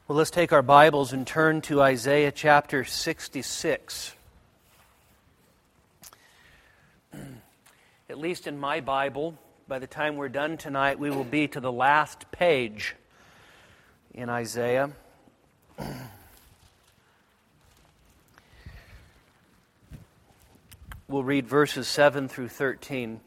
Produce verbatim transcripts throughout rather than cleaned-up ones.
Well, let's take our Bibles and turn to Isaiah chapter sixty-six. At least in my Bible, by the time we're done tonight, we will be to the last page in Isaiah. We'll read verses seven through thirteen.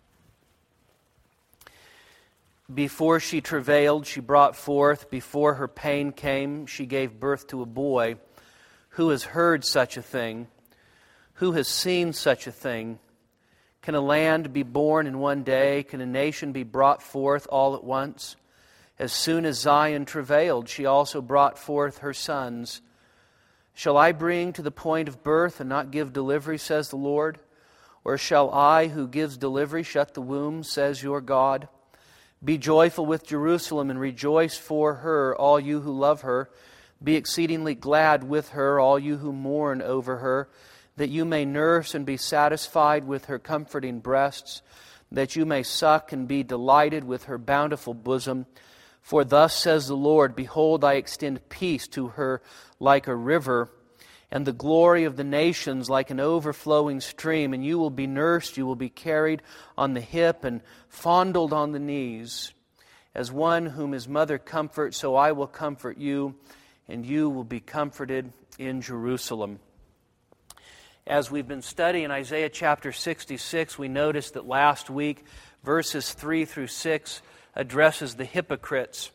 Before she travailed, she brought forth. Before her pain came, she gave birth to a boy. Who has heard such a thing? Who has seen such a thing? Can a land be born in one day? Can a nation be brought forth all at once? As soon as Zion travailed, she also brought forth her sons. Shall I bring to the point of birth and not give delivery, says the Lord? Or shall I, who gives delivery, shut the womb, says your God? Be joyful with Jerusalem and rejoice for her, all you who love her. Be exceedingly glad with her, all you who mourn over her, that you may nurse and be satisfied with her comforting breasts, that you may suck and be delighted with her bountiful bosom. For thus says the Lord, Behold, I extend peace to her like a river, and the glory of the nations like an overflowing stream. And you will be nursed, you will be carried on the hip and fondled on the knees. As one whom his mother comforts, so I will comfort you, and you will be comforted in Jerusalem. As we've been studying Isaiah chapter sixty-six, we noticed that last week, verses three through six addresses the hypocrites,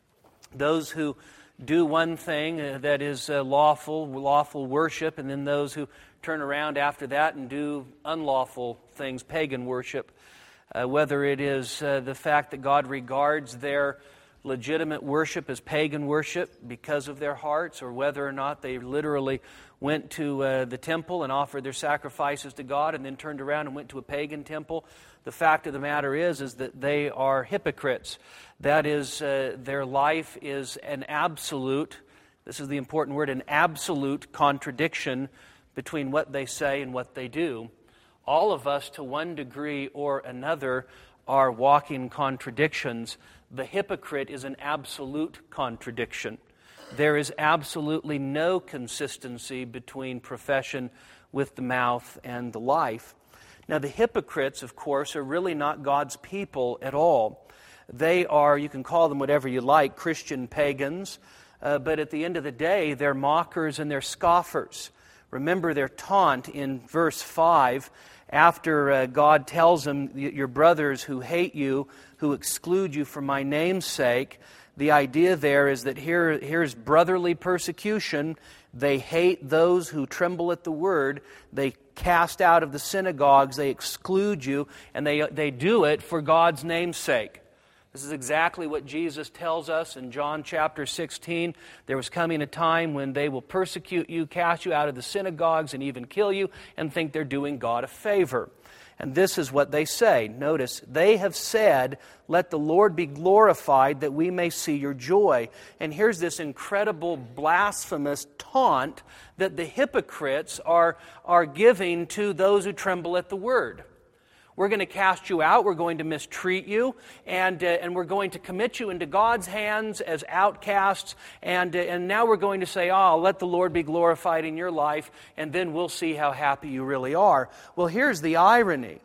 those who do one thing uh, that is uh, lawful, lawful worship, and then those who turn around after that and do unlawful things, pagan worship. Uh, whether it is uh, the fact that God regards their legitimate worship as pagan worship because of their hearts, or whether or not they literally went to uh, the temple and offered their sacrifices to God and then turned around and went to a pagan temple. The fact of the matter is, is that they are hypocrites. That is, uh, their life is an absolute, this is the important word, an absolute contradiction between what they say and what they do. All of us, to one degree or another, are walking contradictions. The hypocrite is an absolute contradiction. There is absolutely no consistency between profession with the mouth and the life. Now, the hypocrites, of course, are really not God's people at all. They are, you can call them whatever you like, Christian pagans, uh, but at the end of the day, they're mockers and they're scoffers. Remember their taunt in verse five, after uh, God tells them, your brothers who hate you, who exclude you for my name's sake. The idea there is that here, here's brotherly persecution. They hate those who tremble at the word. They cast out of the synagogues. They exclude you, and they, they do it for God's name's sake. This is exactly what Jesus tells us in John chapter sixteen. There was coming a time when they will persecute you, cast you out of the synagogues, and even kill you, and think they're doing God a favor. And this is what they say. Notice, they have said, let the Lord be glorified that we may see your joy. And here's this incredible blasphemous taunt that the hypocrites are, are giving to those who tremble at the word. We're going to cast you out, we're going to mistreat you, and uh, and we're going to commit you into God's hands as outcasts, and uh, and now we're going to say, oh, let the Lord be glorified in your life, and then we'll see how happy you really are. Well, here's the irony.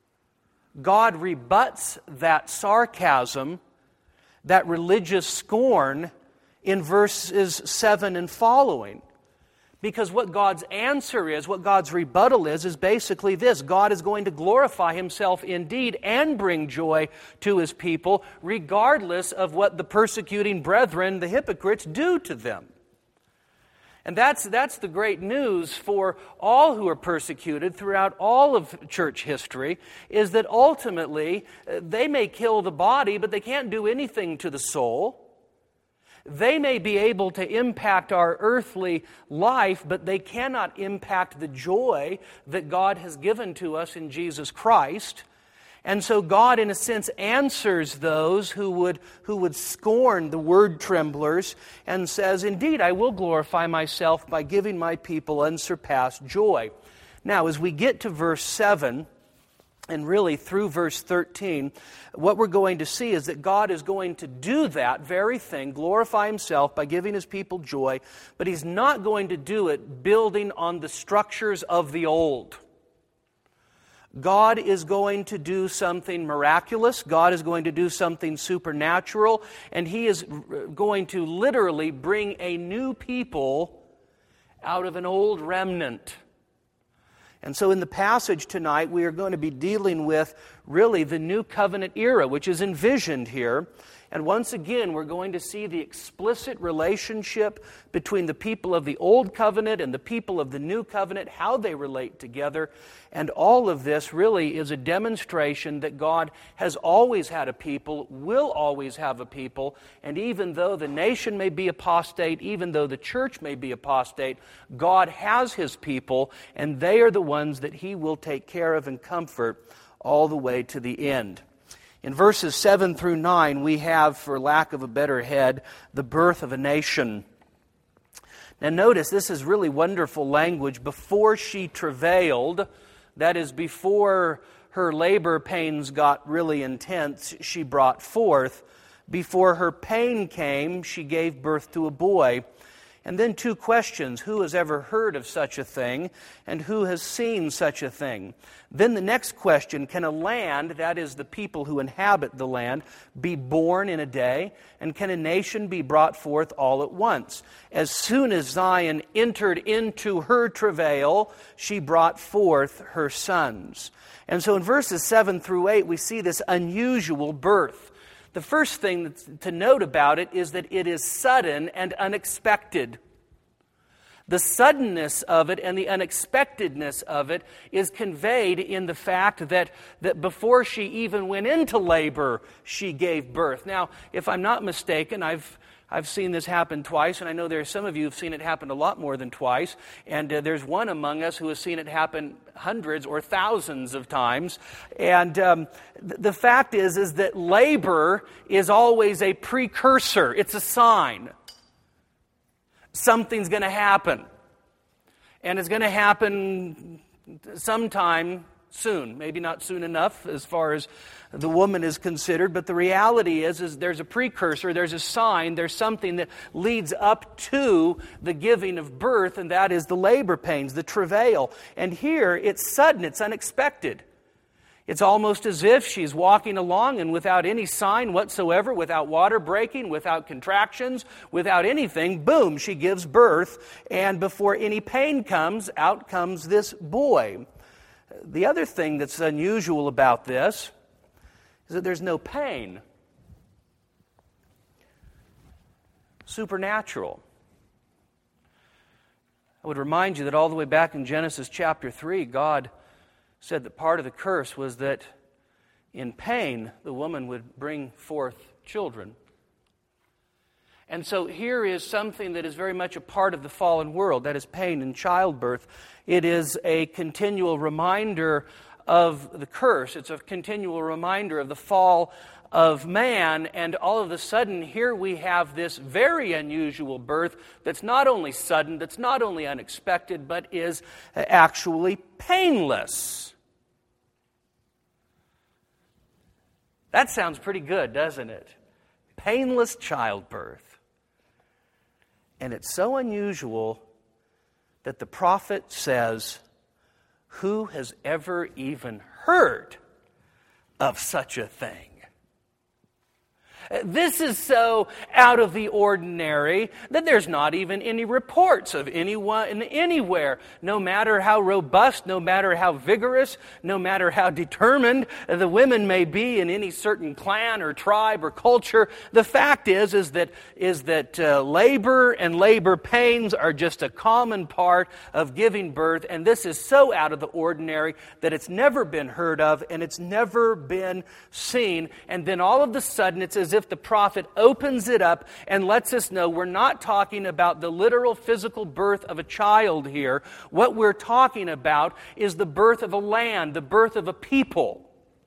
God rebuts that sarcasm, that religious scorn, in verses seven and following. Because what God's answer is, what God's rebuttal is, is basically this. God is going to glorify Himself indeed and bring joy to His people, regardless of what the persecuting brethren, the hypocrites, do to them. And that's, that's the great news for all who are persecuted throughout all of church history, is that ultimately they may kill the body, but they can't do anything to the soul. They may be able to impact our earthly life, but they cannot impact the joy that God has given to us in Jesus Christ. And so God, in a sense, answers those who would, who would scorn the word tremblers and says, indeed, I will glorify myself by giving my people unsurpassed joy. Now, as we get to verse seven, And really, through verse thirteen, what we're going to see is that God is going to do that very thing, glorify Himself by giving His people joy, but He's not going to do it building on the structures of the old. God is going to do something miraculous. God is going to do something supernatural. And He is going to literally bring a new people out of an old remnant. And so in the passage tonight, we are going to be dealing with really the New Covenant era, which is envisioned here. And once again, we're going to see the explicit relationship between the people of the Old Covenant and the people of the New Covenant, how they relate together. And all of this really is a demonstration that God has always had a people, will always have a people, and even though the nation may be apostate, even though the church may be apostate, God has His people, and they are the ones that He will take care of and comfort all the way to the end. In verses seven through nine, we have, for lack of a better head, the birth of a nation. Now notice, this is really wonderful language. Before she travailed, that is, before her labor pains got really intense, she brought forth. Before her pain came, she gave birth to a boy. And then two questions: who has ever heard of such a thing, and who has seen such a thing? Then the next question: can a land, that is the people who inhabit the land, be born in a day? And can a nation be brought forth all at once? As soon as Zion entered into her travail, she brought forth her sons. And so in verses seven through eight, we see this unusual birth. The first thing to note about it is that it is sudden and unexpected. The suddenness of it and the unexpectedness of it is conveyed in the fact that, that before she even went into labor, she gave birth. Now, if I'm not mistaken, I've I've seen this happen twice, and I know there are some of you who've seen it happen a lot more than twice, and uh, there's one among us who has seen it happen hundreds or thousands of times. And um, th- the fact is, is that labor is always a precursor. It's a sign. Something's going to happen. And it's going to happen sometime soon. Maybe not soon enough as far as the woman is considered, but the reality is, is there's a precursor, there's a sign, there's something that leads up to the giving of birth, and that is the labor pains, the travail. And here, it's sudden, it's unexpected. It's almost as if she's walking along and without any sign whatsoever, without water breaking, without contractions, without anything, boom, she gives birth, and before any pain comes, out comes this boy. The other thing that's unusual about this is that there's no pain. Supernatural. I would remind you that all the way back in Genesis chapter three, God said that part of the curse was that in pain the woman would bring forth children. And so here is something that is very much a part of the fallen world, that is pain in childbirth. It is a continual reminder of the curse. It's a continual reminder of the fall of man, and all of a sudden here we have this very unusual birth that's not only sudden, that's not only unexpected, but is actually painless. That sounds pretty good, doesn't it? Painless childbirth. And it's so unusual that the prophet says, who has ever even heard of such a thing? This is so out of the ordinary that there's not even any reports of anyone anywhere. No matter how robust, no matter how vigorous, no matter how determined the women may be in any certain clan or tribe or culture, the fact is, is that, is that uh, labor and labor pains are just a common part of giving birth, and this is so out of the ordinary that it's never been heard of and it's never been seen. And then all of a sudden it's as if the prophet opens it up and lets us know we're not talking about the literal physical birth of a child here. What we're talking about is the birth of a land, the birth of a people.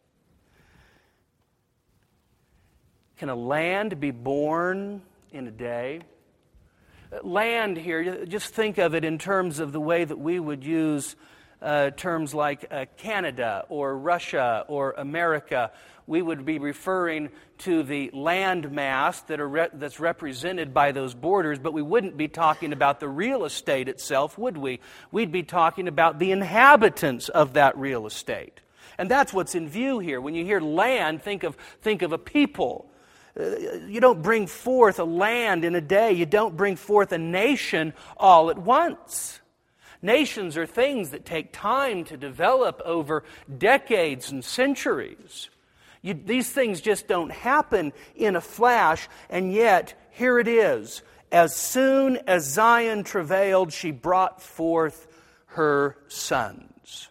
Can a land be born in a day? Land here, just think of it in terms of the way that we would use uh, terms like uh, Canada or Russia or America, we would be referring to the land mass that are re- that's represented by those borders, but we wouldn't be talking about the real estate itself, would we? We'd be talking about the inhabitants of that real estate. And that's what's in view here. When you hear land, think of, think of a people. Uh, you don't bring forth a land in a day. You don't bring forth a nation all at once. Nations are things that take time to develop over decades and centuries. You, these things just don't happen in a flash, and yet, here it is. As soon as Zion travailed, she brought forth her sons.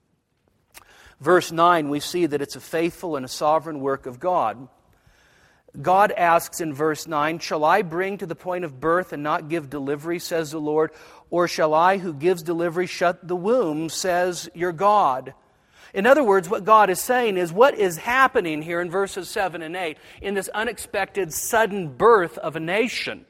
Verse nine, we see that it's a faithful and a sovereign work of God. God asks in verse nine, "Shall I bring to the point of birth and not give delivery, says the Lord? Or shall I who gives delivery shut the womb, says your God?" In other words, what God is saying is what is happening here in verses seven and eight, in this unexpected sudden birth of a nation,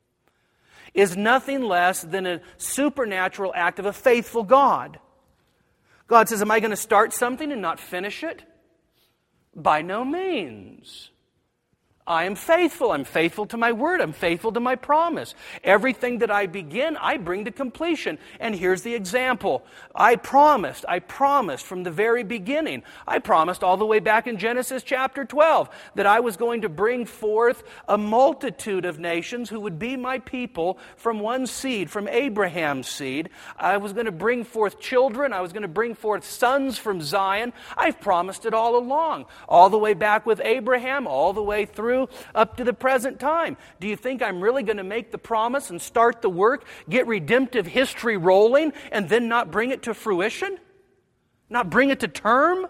is nothing less than a supernatural act of a faithful God. God says, am I going to start something and not finish it? By no means. I am faithful. I'm faithful to my word. I'm faithful to my promise. Everything that I begin, I bring to completion. And here's the example. I promised, I promised from the very beginning. I promised all the way back in Genesis chapter twelve that I was going to bring forth a multitude of nations who would be my people from one seed, from Abraham's seed. I was going to bring forth children. I was going to bring forth sons from Zion. I've promised it all along. All the way back with Abraham, all the way through up to the present time. Do you think I'm really going to make the promise and start the work, get redemptive history rolling, and then not bring it to fruition? Not bring it to term?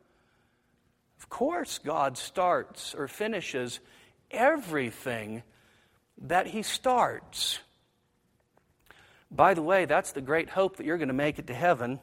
Of course, God starts or finishes everything that He starts. By the way, that's the great hope that you're going to make it to heaven.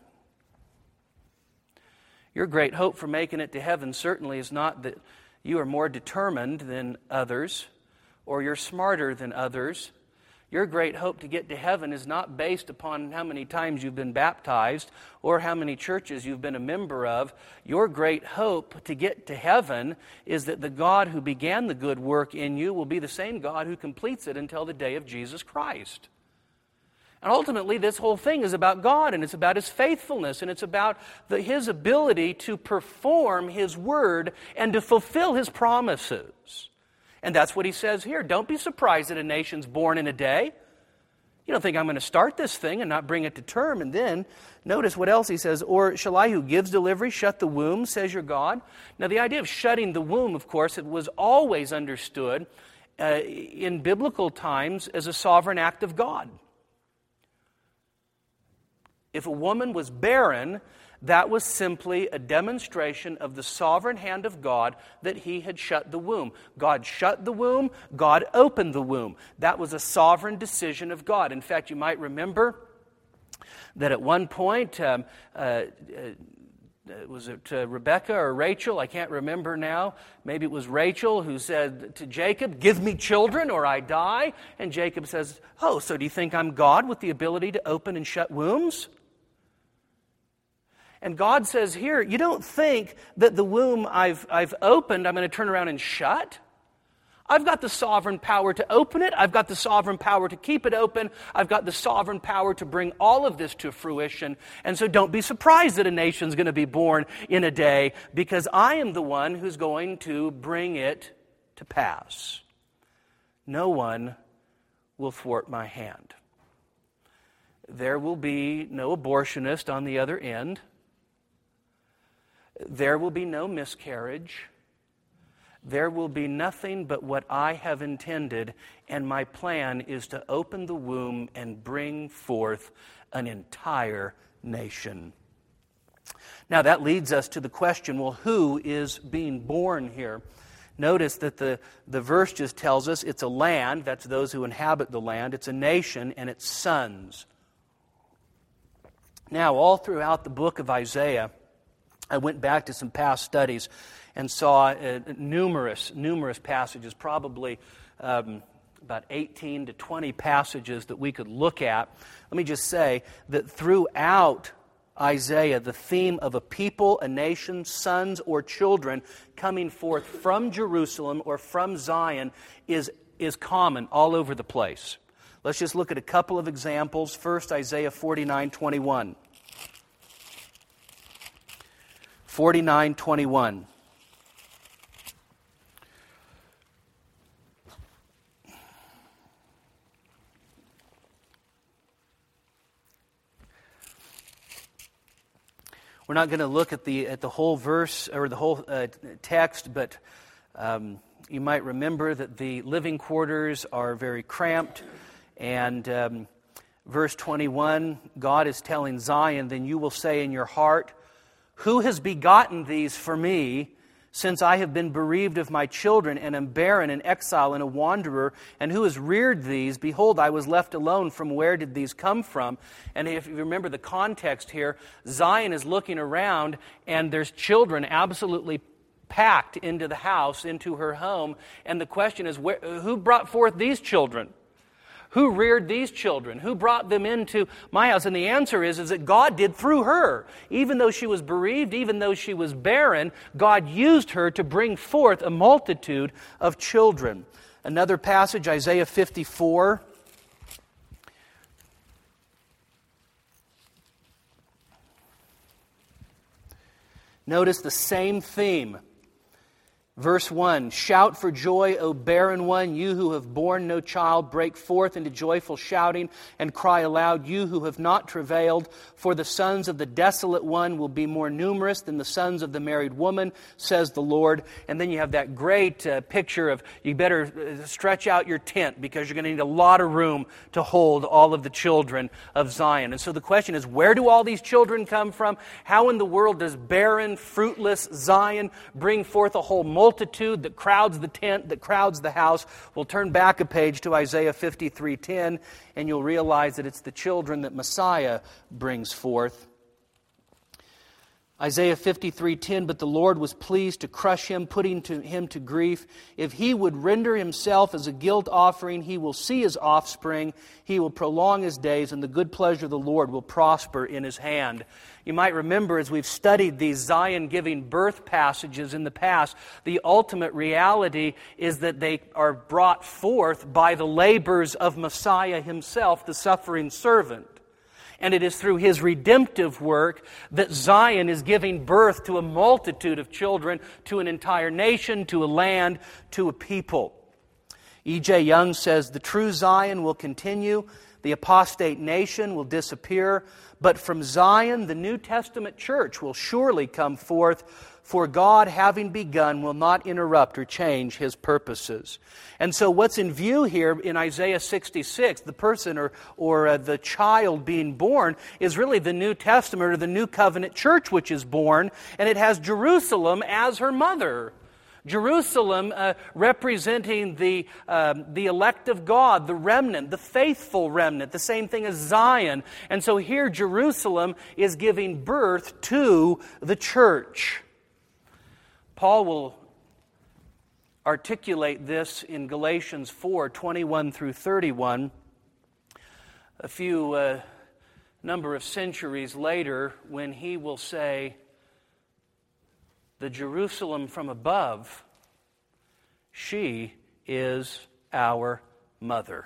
Your great hope for making it to heaven certainly is not that you are more determined than others, or you're smarter than others. Your great hope to get to heaven is not based upon how many times you've been baptized or how many churches you've been a member of. Your great hope to get to heaven is that the God who began the good work in you will be the same God who completes it until the day of Jesus Christ. And ultimately, this whole thing is about God, and it's about His faithfulness, and it's about the, His ability to perform His word and to fulfill His promises. And that's what He says here. Don't be surprised that a nation's born in a day. You don't think I'm going to start this thing and not bring it to term. And then, notice what else He says. Or shall I who gives delivery shut the womb, says your God? Now, the idea of shutting the womb, of course, it was always understood uh, in biblical times as a sovereign act of God. If a woman was barren, that was simply a demonstration of the sovereign hand of God that He had shut the womb. God shut the womb, God opened the womb. That was a sovereign decision of God. In fact, you might remember that at one point, um, uh, uh, was it uh, Rebecca or Rachel? I can't remember now. Maybe it was Rachel who said to Jacob, "Give me children or I die." And Jacob says, "Oh, so do you think I'm God with the ability to open and shut wombs?" And God says here, you don't think that the womb I've, I've opened, I'm going to turn around and shut? I've got the sovereign power to open it. I've got the sovereign power to keep it open. I've got the sovereign power to bring all of this to fruition. And so don't be surprised that a nation's going to be born in a day, because I am the one who's going to bring it to pass. No one will thwart my hand. There will be no abortionist on the other end. There will be no miscarriage. There will be nothing but what I have intended, and my plan is to open the womb and bring forth an entire nation. Now that leads us to the question, well, who is being born here? Notice that the, the verse just tells us it's a land, that's those who inhabit the land, it's a nation, and it's sons. Now, all throughout the book of Isaiah, I went back to some past studies and saw uh, numerous, numerous passages, probably um, about eighteen to twenty passages that we could look at. Let me just say that throughout Isaiah, the theme of a people, a nation, sons or children coming forth from Jerusalem or from Zion is, is common all over the place. Let's just look at a couple of examples. First, Isaiah forty-nine twenty-one. forty-nine twenty-one. We're not going to look at the at the whole verse or the whole uh, text, but um, you might remember that the living quarters are very cramped. And um, verse twenty-one, God is telling Zion, "Then you will say in your heart, who has begotten these for me, since I have been bereaved of my children and am barren and exile and a wanderer? And who has reared these? Behold, I was left alone. From where did these come from?" And if you remember the context here, Zion is looking around and there's children absolutely packed into the house, into her home. And the question is, where, who brought forth these children? Who reared these children? Who brought them into my house? And the answer is, is that God did through her. Even though she was bereaved, even though she was barren, God used her to bring forth a multitude of children. Another passage, Isaiah fifty-four. Notice the same theme. Verse one, "Shout for joy, O barren one, you who have borne no child. Break forth into joyful shouting and cry aloud, you who have not travailed. For the sons of the desolate one will be more numerous than the sons of the married woman, says the Lord." And then you have that great uh, picture of, you better stretch out your tent because you're going to need a lot of room to hold all of the children of Zion. And so the question is, where do all these children come from? How in the world does barren, fruitless Zion bring forth a whole multitude? multitude that crowds the tent, that crowds the house? We'll turn back a page to Isaiah fifty-three ten, and you'll realize that it's the children that Messiah brings forth. Isaiah fifty-three ten, "But the Lord was pleased to crush him, putting to him to grief. If he would render himself as a guilt offering, he will see his offspring. He will prolong his days, and the good pleasure of the Lord will prosper in his hand." You might remember, as we've studied these Zion giving birth passages in the past, the ultimate reality is that they are brought forth by the labors of Messiah himself, the suffering servant. And it is through his redemptive work that Zion is giving birth to a multitude of children, to an entire nation, to a land, to a people. E J Young says, "The true Zion will continue, the apostate nation will disappear, but from Zion the New Testament church will surely come forth, for God, having begun, will not interrupt or change his purposes." And so what's in view here in Isaiah sixty-six, the person or, or uh, the child being born, is really the New Testament or the New Covenant church which is born, and it has Jerusalem as her mother. Jerusalem uh, representing the, um, the elect of God, the remnant, the faithful remnant, the same thing as Zion. And so here Jerusalem is giving birth to the church. Paul will articulate this in Galatians four, twenty-one through thirty-one. A few uh, number of centuries later, when he will say, "The Jerusalem from above, she is our mother."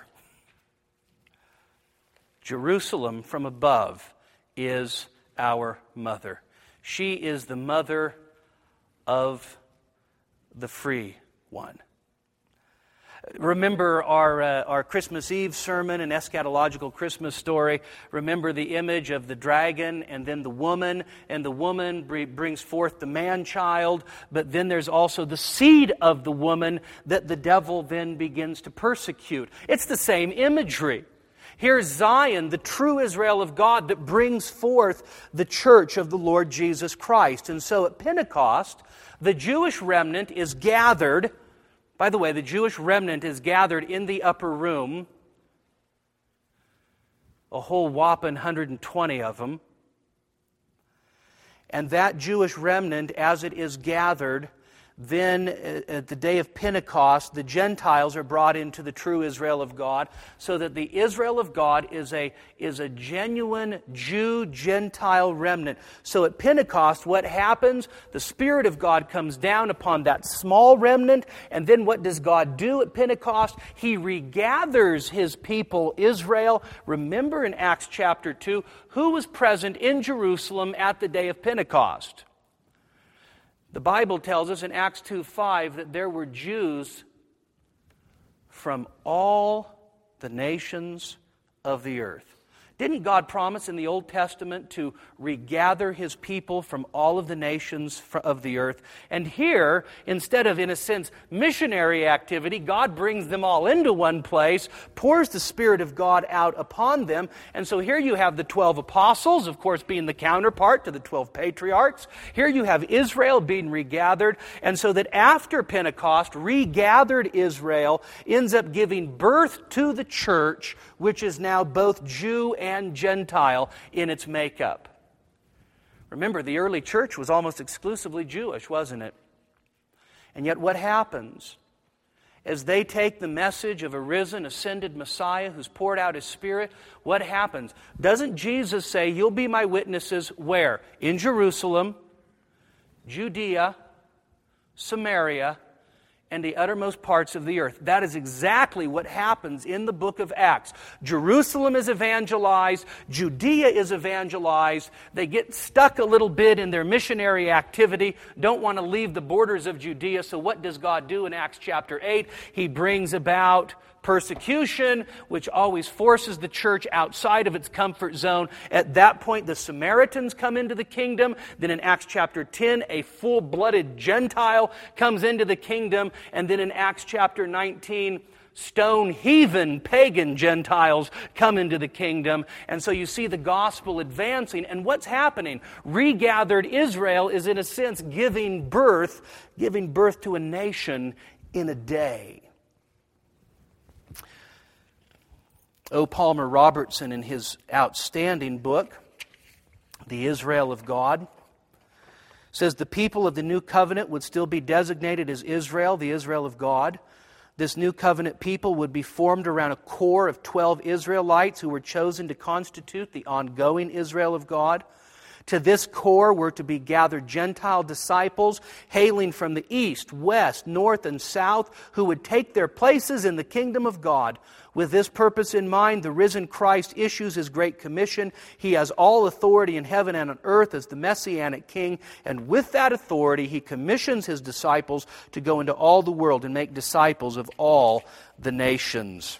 Jerusalem from above is our mother. She is the mother of the free one. Remember our uh, our Christmas Eve sermon and eschatological Christmas story. Remember the image of the dragon and then the woman, and the woman br- brings forth the man-child, but then there's also the seed of the woman that the devil then begins to persecute. It's the same imagery. Here's Zion, the true Israel of God that brings forth the church of the Lord Jesus Christ. And so at Pentecost, the Jewish remnant is gathered. By the way, the Jewish remnant is gathered in the upper room, a whole whopping one hundred twenty of them. And that Jewish remnant, as it is gathered, Then at the day of Pentecost, the Gentiles are brought into the true Israel of God, so that the Israel of God is a, is a genuine Jew-Gentile remnant. So at Pentecost, what happens? The Spirit of God comes down upon that small remnant, and then what does God do at Pentecost? He regathers His people, Israel. Remember in Acts chapter two, who was present in Jerusalem at the day of Pentecost? The Bible tells us in Acts two five that there were Jews from all the nations of the earth. Didn't God promise in the Old Testament to regather His people from all of the nations of the earth? And here, instead of, in a sense, missionary activity, God brings them all into one place, pours the Spirit of God out upon them. And so here you have the twelve apostles, of course, being the counterpart to the twelve patriarchs. Here you have Israel being regathered. And so that after Pentecost, regathered Israel ends up giving birth to the church, which is now both Jew and Gentile in its makeup. Remember, the early church was almost exclusively Jewish, wasn't it? And yet what happens? As they take the message of a risen, ascended Messiah who's poured out His Spirit, what happens? Doesn't Jesus say, you'll be my witnesses where? In Jerusalem, Judea, Samaria, and the uttermost parts of the earth. That is exactly what happens in the book of Acts. Jerusalem is evangelized. Judea is evangelized. They get stuck a little bit in their missionary activity, don't want to leave the borders of Judea. So what does God do in Acts chapter eight? He brings about persecution, which always forces the church outside of its comfort zone. At that point, the Samaritans come into the kingdom. Then in Acts chapter ten, a full-blooded Gentile comes into the kingdom. And then in Acts chapter nineteen, stone heathen, pagan Gentiles come into the kingdom. And so you see the gospel advancing. And what's happening? Regathered Israel is, in a sense, giving birth, giving birth to a nation in a day. O. Palmer Robertson, in his outstanding book, The Israel of God, says the people of the new covenant would still be designated as Israel, the Israel of God. This new covenant people would be formed around a core of twelve Israelites who were chosen to constitute the ongoing Israel of God. To this core were to be gathered Gentile disciples hailing from the east, west, north, and south who would take their places in the kingdom of God. With this purpose in mind, the risen Christ issues His great commission. He has all authority in heaven and on earth as the Messianic King, and with that authority, He commissions His disciples to go into all the world and make disciples of all the nations.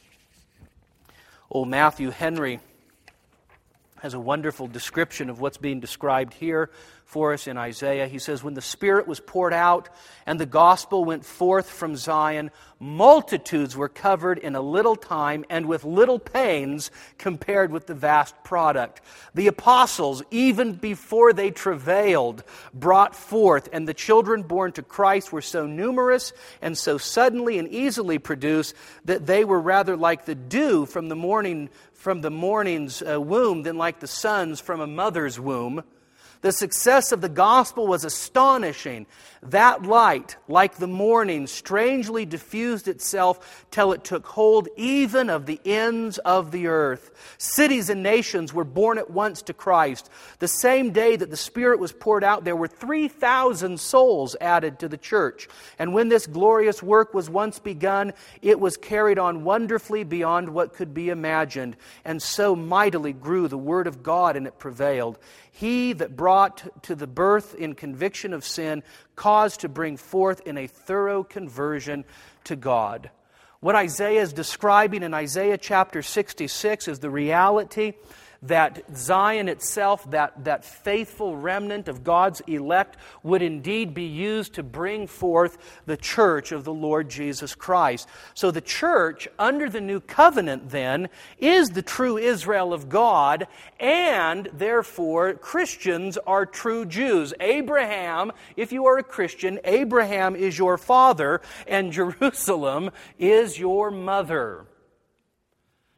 Old Matthew Henry has a wonderful description of what's being described here for us in Isaiah. He says, when the Spirit was poured out and the gospel went forth from Zion, multitudes were covered in a little time and with little pains compared with the vast product. The apostles, even before they travailed, brought forth, and the children born to Christ were so numerous and so suddenly and easily produced that they were rather like the dew from the morning from the morning's uh, womb than like the sons from a mother's womb. The success of the gospel was astonishing. That light, like the morning, strangely diffused itself till it took hold even of the ends of the earth. Cities and nations were born at once to Christ. The same day that the Spirit was poured out, there were three thousand souls added to the church. And when this glorious work was once begun, it was carried on wonderfully beyond what could be imagined. And so mightily grew the word of God, and it prevailed. He that brought to the birth in conviction of sin caused to bring forth in a thorough conversion to God. What Isaiah is describing in Isaiah chapter sixty-six is the reality that Zion itself, that, that faithful remnant of God's elect, would indeed be used to bring forth the church of the Lord Jesus Christ. So the church, under the new covenant then, is the true Israel of God, and therefore Christians are true Jews. Abraham, if you are a Christian, Abraham is your father, and Jerusalem is your mother.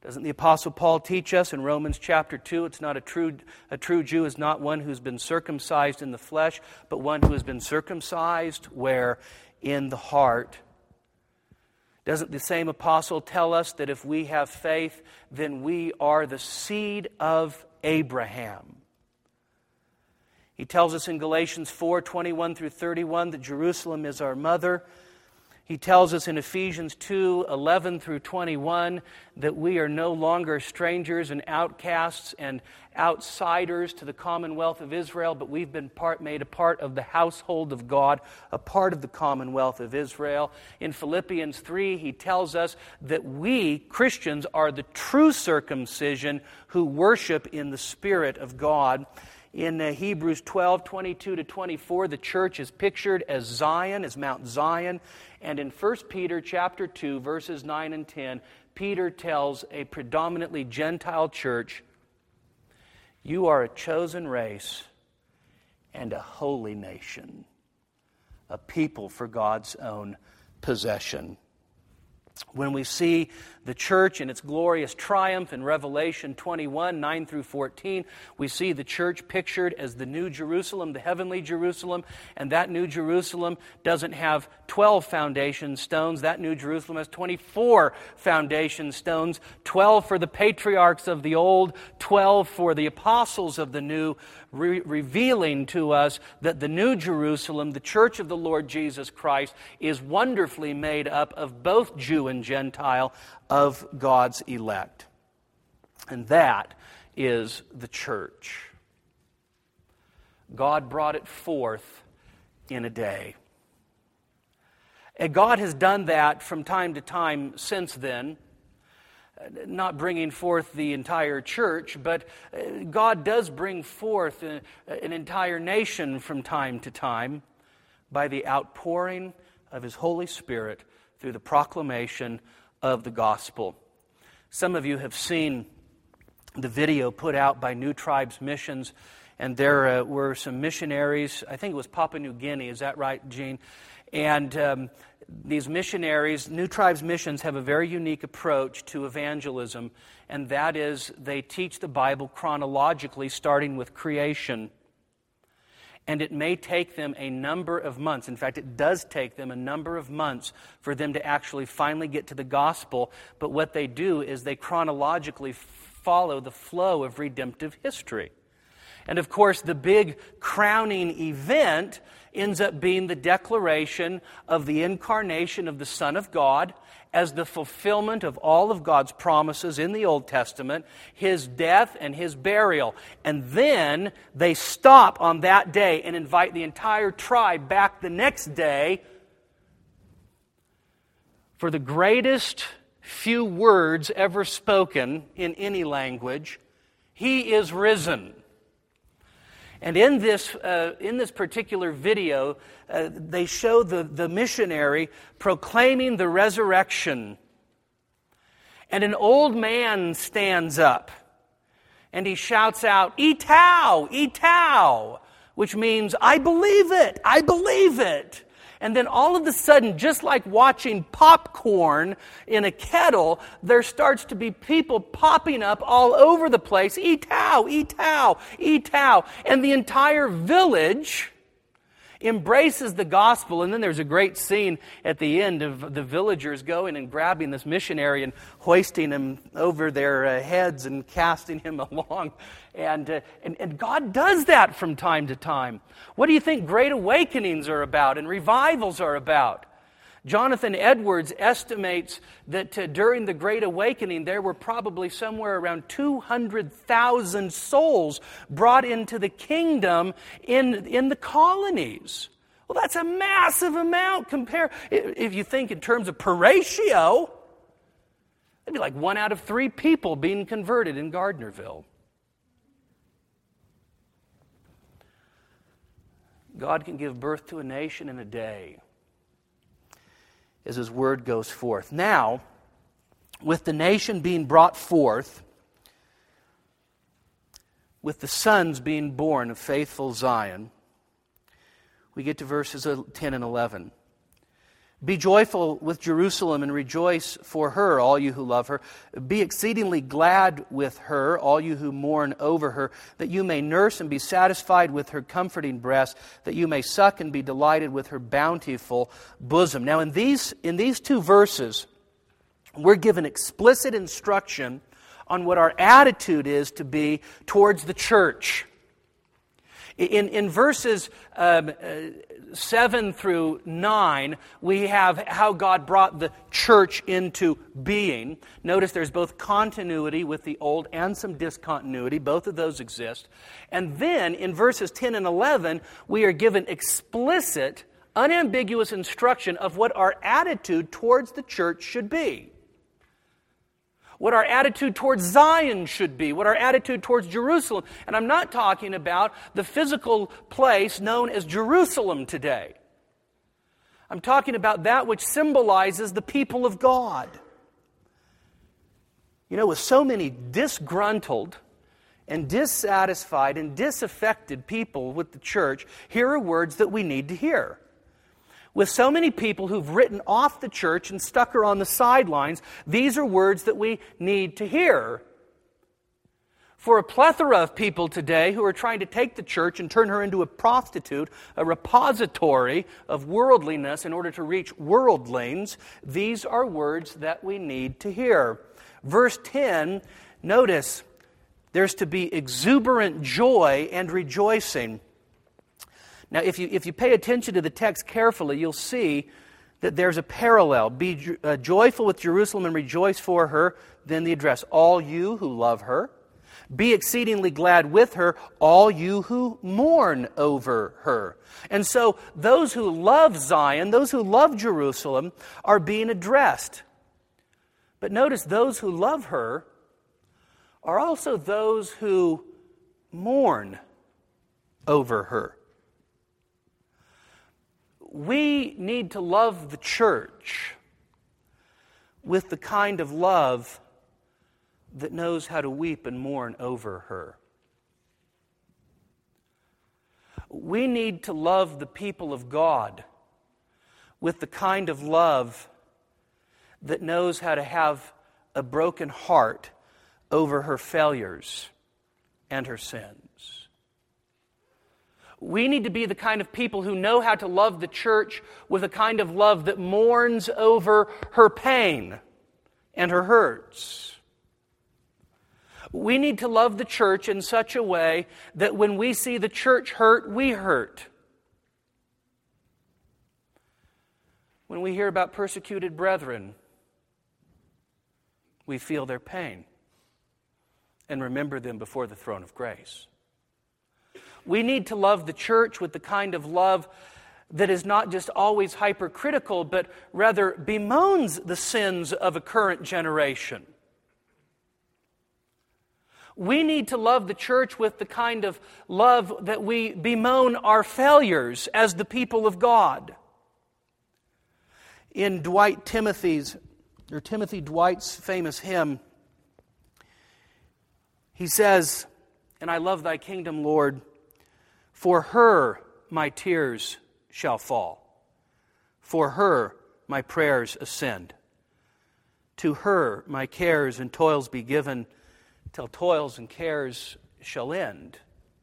Doesn't the Apostle Paul teach us in Romans chapter two, it's not a true, a true Jew is not one who's been circumcised in the flesh, but one who has been circumcised where? In the heart. Doesn't the same apostle tell us that if we have faith, then we are the seed of Abraham? He tells us in Galatians four, twenty-one through thirty-one that Jerusalem is our mother. He tells us in Ephesians two, eleven through twenty-one that we are no longer strangers and outcasts and outsiders to the commonwealth of Israel, but we've been part, made a part of the household of God, a part of the commonwealth of Israel. In Philippians three, he tells us that we, Christians, are the true circumcision who worship in the Spirit of God. In uh, Hebrews twelve, twenty-two to twenty-four, the church is pictured as Zion, as Mount Zion. And in First Peter chapter two, verses nine and ten, Peter tells a predominantly Gentile church, you are a chosen race and a holy nation, a people for God's own possession. When we see the church in its glorious triumph in Revelation twenty-one, nine through fourteen, we see the church pictured as the New Jerusalem, the heavenly Jerusalem, and that New Jerusalem doesn't have twelve foundation stones. That New Jerusalem has twenty-four foundation stones, twelve for the patriarchs of the old, twelve for the apostles of the new, re- revealing to us that the New Jerusalem, the church of the Lord Jesus Christ, is wonderfully made up of both Jew and Gentile, of God's elect. And that is the church. God brought it forth in a day. And God has done that from time to time since then, not bringing forth the entire church, but God does bring forth an entire nation from time to time by the outpouring of His Holy Spirit through the proclamation of the gospel. Some of you have seen the video put out by New Tribes Missions, and there uh, were some missionaries. I think it was Papua New Guinea. Is that right, Gene? And um, these missionaries, New Tribes Missions, have a very unique approach to evangelism, and that is they teach the Bible chronologically, starting with creation. And it may take them a number of months. In fact, it does take them a number of months for them to actually finally get to the gospel. But what they do is they chronologically follow the flow of redemptive history. And of course, the big crowning event ends up being the declaration of the incarnation of the Son of God as the fulfillment of all of God's promises in the Old Testament, His death and His burial. And then they stop on that day and invite the entire tribe back the next day for the greatest few words ever spoken in any language. He is risen. And in this uh, in this particular video, uh, they show the, the missionary proclaiming the resurrection. And an old man stands up, and he shouts out, "Etau, Etau," which means, "I believe it, I believe it." And then all of a sudden, just like watching popcorn in a kettle, there starts to be people popping up all over the place. Etau, Etau, Etau. And the entire village embraces the gospel. And then there's a great scene at the end of the villagers going and grabbing this missionary and hoisting him over their uh, heads and casting him along. And, uh, and and God does that from time to time. What do you think Great Awakenings are about and revivals are about? Jonathan Edwards estimates that uh, during the Great Awakening there were probably somewhere around two hundred thousand souls brought into the kingdom in, in the colonies. Well, that's a massive amount. Compare, if you think in terms of per ratio, it'd be like one out of three people being converted in Gardnerville. God can give birth to a nation in a day as His word goes forth. Now, with the nation being brought forth, with the sons being born of faithful Zion, we get to verses ten and eleven. Be joyful with Jerusalem and rejoice for her, all you who love her. Be exceedingly glad with her, all you who mourn over her, that you may nurse and be satisfied with her comforting breast, that you may suck and be delighted with her bountiful bosom. Now in these, in these two verses, we're given explicit instruction on what our attitude is to be towards the church. In, in verses um, uh, seven through nine, we have how God brought the church into being. Notice there's both continuity with the old and some discontinuity. Both of those exist. And then in verses ten and eleven, we are given explicit, unambiguous instruction of what our attitude towards the church should be. What our attitude towards Zion should be, what our attitude towards Jerusalem. And I'm not talking about the physical place known as Jerusalem today. I'm talking about that which symbolizes the people of God. You know, with so many disgruntled and dissatisfied and disaffected people with the church, here are words that we need to hear. With so many people who've written off the church and stuck her on the sidelines, these are words that we need to hear. For a plethora of people today who are trying to take the church and turn her into a prostitute, a repository of worldliness in order to reach worldlings, these are words that we need to hear. Verse ten, notice, there's to be exuberant joy and rejoicing. Now, if you if you pay attention to the text carefully, you'll see that there's a parallel. Be uh, joyful with Jerusalem and rejoice for her. Then the address, all you who love her. Be exceedingly glad with her, all you who mourn over her. And so those who love Zion, those who love Jerusalem, are being addressed. But notice those who love her are also those who mourn over her. We need to love the church with the kind of love that knows how to weep and mourn over her. We need to love the people of God with the kind of love that knows how to have a broken heart over her failures and her sins. We need to be the kind of people who know how to love the church with a kind of love that mourns over her pain and her hurts. We need to love the church in such a way that when we see the church hurt, we hurt. When we hear about persecuted brethren, we feel their pain and remember them before the throne of grace. We need to love the church with the kind of love that is not just always hypercritical, but rather bemoans the sins of a current generation. We need to love the church with the kind of love that we bemoan our failures as the people of God. In Dwight Timothy's, or Timothy Dwight's famous hymn, he says, "And I love thy kingdom, Lord, for her my tears shall fall. For her my prayers ascend. To her my cares and toils be given, till toils and cares shall end."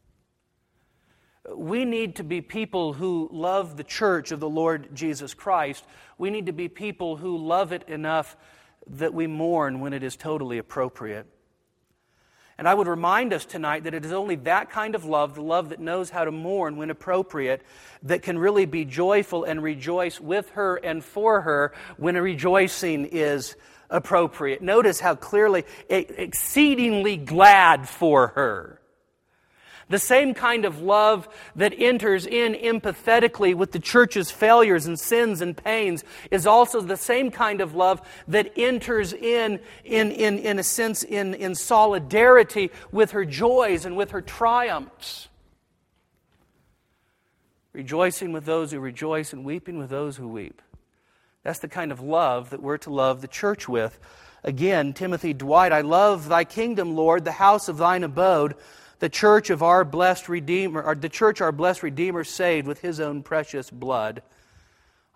We need to be people who love the church of the Lord Jesus Christ. We need to be people who love it enough that we mourn when it is totally appropriate. And I would remind us tonight that it is only that kind of love, the love that knows how to mourn when appropriate, that can really be joyful and rejoice with her and for her when a rejoicing is appropriate. Notice how clearly, exceedingly glad for her. The same kind of love that enters in empathetically with the church's failures and sins and pains is also the same kind of love that enters in, in, in, in a sense, in, in solidarity with her joys and with her triumphs. Rejoicing with those who rejoice and weeping with those who weep. That's the kind of love that we're to love the church with. Again, Timothy Dwight, "I love thy kingdom, Lord, the house of thine abode, the church of our blessed Redeemer, or the church our blessed Redeemer saved with his own precious blood.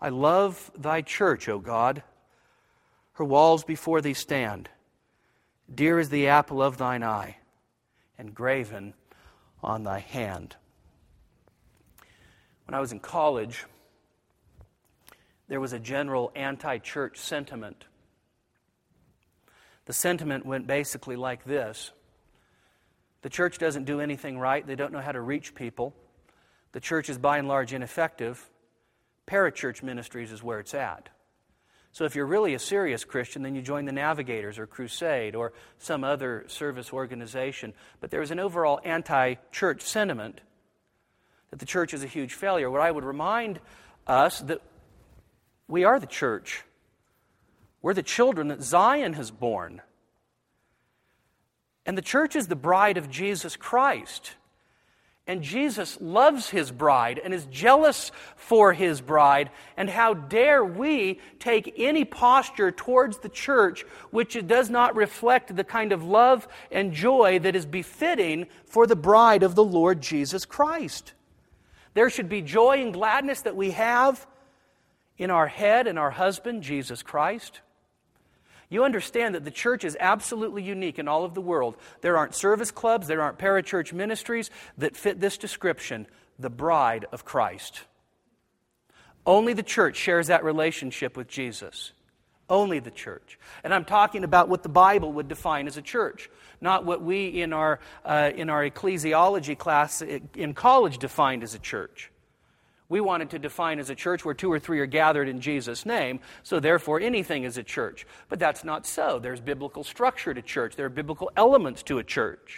I love thy church, O God. Her walls before thee stand. Dear is the apple of thine eye, and graven on thy hand. When I was in college, there was a general anti-church sentiment. The sentiment went basically like this. The church doesn't do anything right. They don't know how to reach people. The church is by and large ineffective. Parachurch ministries is where it's at. So if you're really a serious Christian, then you join the Navigators or Crusade or some other service organization. But there's an overall anti-church sentiment that the church is a huge failure. What I would remind us that we are the church. We're the children that Zion has borne. And the church is the bride of Jesus Christ. And Jesus loves His bride and is jealous for His bride. And how dare we take any posture towards the church which it does not reflect the kind of love and joy that is befitting for the bride of the Lord Jesus Christ. There should be joy and gladness that we have in our head and our husband, Jesus Christ. You understand that the church is absolutely unique in all of the world. There aren't service clubs, there aren't parachurch ministries that fit this description, the bride of Christ. Only the church shares that relationship with Jesus. Only the church. And I'm talking about what the Bible would define as a church, not what we in our uh, in our ecclesiology class in college defined as a church. We wanted to define as a church where two or three are gathered in Jesus' name, so therefore anything is a church. But that's not so. There's biblical structure to church. There are biblical elements to a church.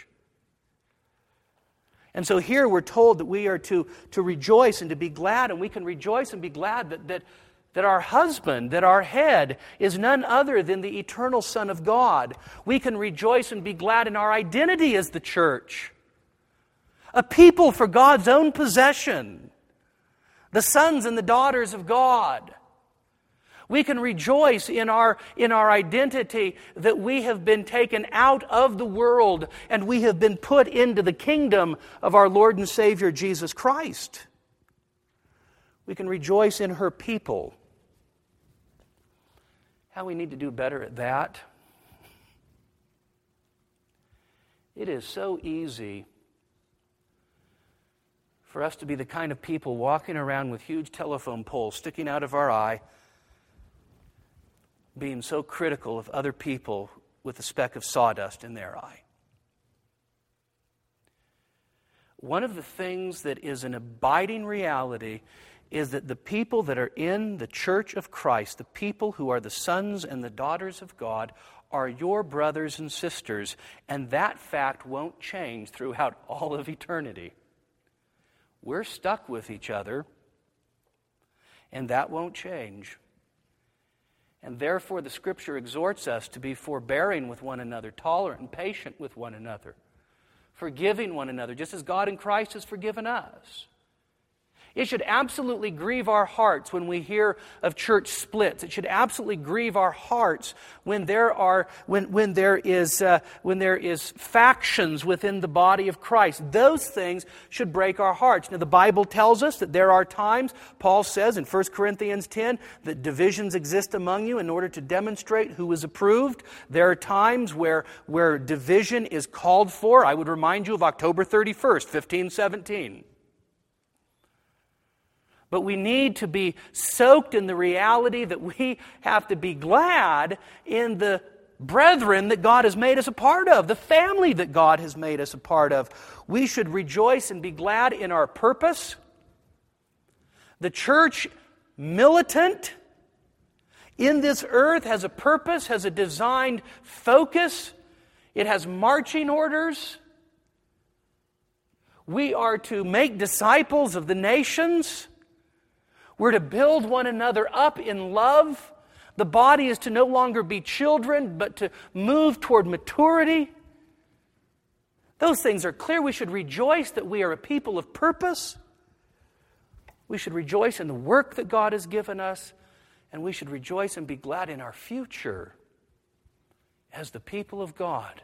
And so here we're told that we are to, to rejoice and to be glad, and we can rejoice and be glad that, that, that our husband, that our head, is none other than the eternal Son of God. We can rejoice and be glad in our identity as the church, a people for God's own possession, the sons and the daughters of God. We can rejoice in our, in our identity that we have been taken out of the world and we have been put into the kingdom of our Lord and Savior Jesus Christ. We can rejoice in her people. How we need to do better at that. It is so easy for us to be the kind of people walking around with huge telephone poles sticking out of our eye, being so critical of other people with a speck of sawdust in their eye. One of the things that is an abiding reality is that the people that are in the church of Christ, the people who are the sons and the daughters of God, are your brothers and sisters, and that fact won't change throughout all of eternity. We're stuck with each other, and that won't change. And therefore, the Scripture exhorts us to be forbearing with one another, tolerant and patient with one another, forgiving one another, just as God in Christ has forgiven us. It should absolutely grieve our hearts when we hear of church splits. It should absolutely grieve our hearts when there are when when there is uh, when there is factions within the body of Christ. Those things should break our hearts. Now, the Bible tells us that there are times, Paul says in First Corinthians ten, that divisions exist among you in order to demonstrate who is approved. There are times where where division is called for. I would remind you of October thirty-first, fifteen seventeen. But we need to be soaked in the reality that we have to be glad in the brethren that God has made us a part of, the family that God has made us a part of. We should rejoice and be glad in our purpose. The church, militant in this earth, has a purpose, has a designed focus. It has marching orders. We are to make disciples of the nations. We're to build one another up in love. The body is to no longer be children, but to move toward maturity. Those things are clear. We should rejoice that we are a people of purpose. We should rejoice in the work that God has given us. And we should rejoice and be glad in our future as the people of God.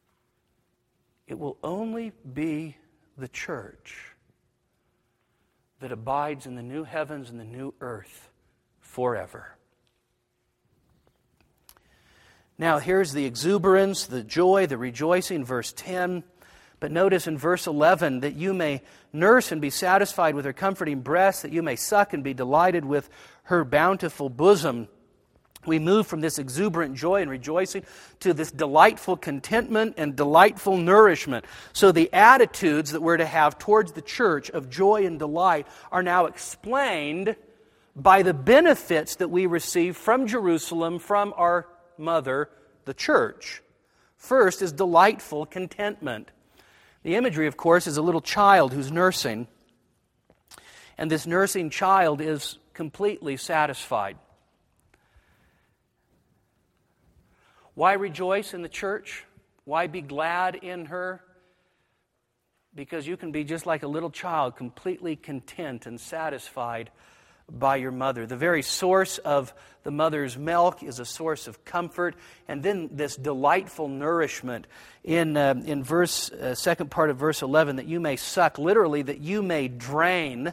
It will only be the church that abides in the new heavens and the new earth forever. Now here's the exuberance, the joy, the rejoicing, verse ten. But notice in verse eleven, that you may nurse and be satisfied with her comforting breast, that you may suck and be delighted with her bountiful bosom. We move from this exuberant joy and rejoicing to this delightful contentment and delightful nourishment. So the attitudes that we're to have towards the church of joy and delight are now explained by the benefits that we receive from Jerusalem, from our mother, the church. First is delightful contentment. The imagery, of course, is a little child who's nursing. And this nursing child is completely satisfied. Why rejoice in the church? Why be glad in her? Because you can be just like a little child, completely content and satisfied by your mother. The very source of the mother's milk is a source of comfort, and then this delightful nourishment in uh, in verse uh, second part of verse eleven, that you may suck, literally that you may drain,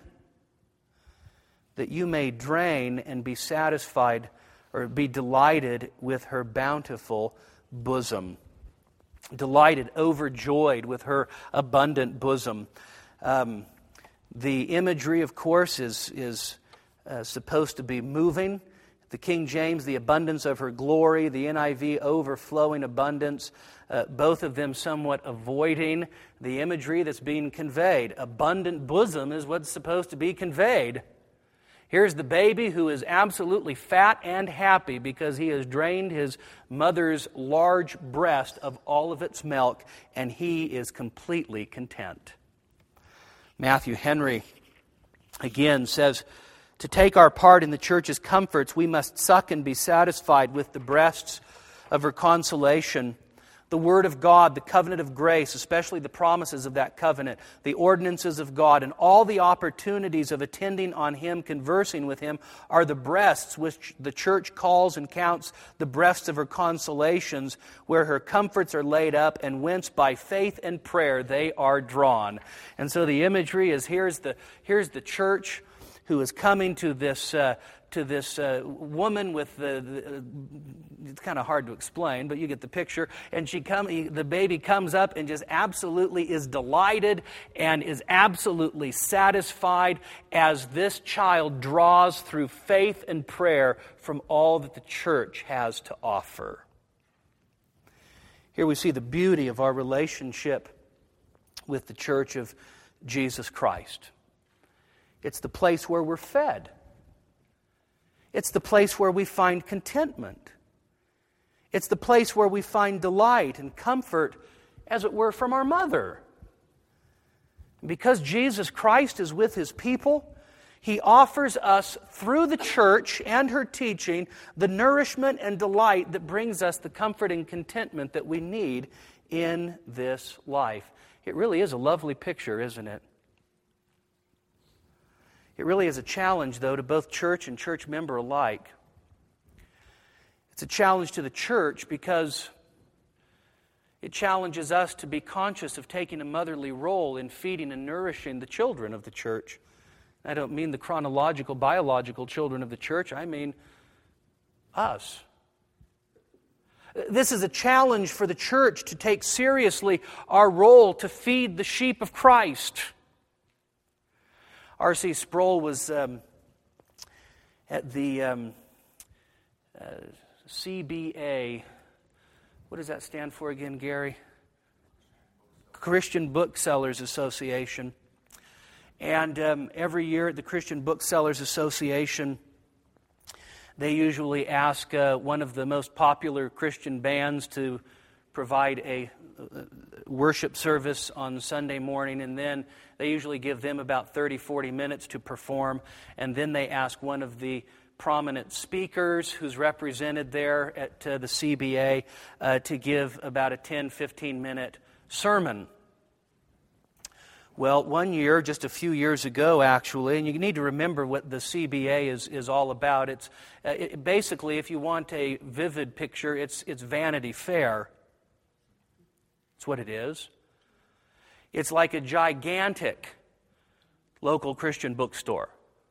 that you may drain and be satisfied or be delighted with her bountiful bosom. Delighted, overjoyed with her abundant bosom. Um, the imagery, of course, is is Uh, supposed to be moving. The King James, the abundance of her glory. The N I V, overflowing abundance. Uh, both of them somewhat avoiding the imagery that's being conveyed. Abundant bosom is what's supposed to be conveyed. Here's the baby who is absolutely fat and happy because he has drained his mother's large breast of all of its milk, and he is completely content. Matthew Henry again says, to take our part in the church's comforts, we must suck and be satisfied with the breasts of her consolation. The Word of God, the covenant of grace, especially the promises of that covenant, the ordinances of God, and all the opportunities of attending on Him, conversing with Him, are the breasts which the church calls and counts the breasts of her consolations, where her comforts are laid up, and whence by faith and prayer they are drawn. And so the imagery is, here's the, here's the church who is coming to this uh, to this uh, woman with the, the it's kind of hard to explain, but you get the picture. And she come, the baby comes up and just absolutely is delighted and is absolutely satisfied as this child draws through faith and prayer from all that the church has to offer. Here we see the beauty of our relationship with the church of Jesus Christ. It's the place where we're fed. It's the place where we find contentment. It's the place where we find delight and comfort, as it were, from our mother. Because Jesus Christ is with His people, He offers us, through the church and her teaching, the nourishment and delight that brings us the comfort and contentment that we need in this life. It really is a lovely picture, isn't it? It really is a challenge, though, to both church and church member alike. It's a challenge to the church because it challenges us to be conscious of taking a motherly role in feeding and nourishing the children of the church. I don't mean the chronological, biological children of the church. I mean us. This is a challenge for the church to take seriously our role to feed the sheep of Christ. R C Sproul was um, at the um, uh, C B A. What does that stand for again, Gary? Christian Booksellers Association. And um, every year at the Christian Booksellers Association, they usually ask uh, one of the most popular Christian bands to provide a worship service on Sunday morning, and then they usually give them about thirty, forty minutes to perform, and then they ask one of the prominent speakers who's represented there at uh, the C B A uh, to give about a ten, fifteen minute sermon. Well, one year, just a few years ago actually, and you need to remember what the C B A is, is all about. It's uh, it, basically, if you want a vivid picture, it's it's Vanity Fair. That's what it is. It's like a gigantic local Christian bookstore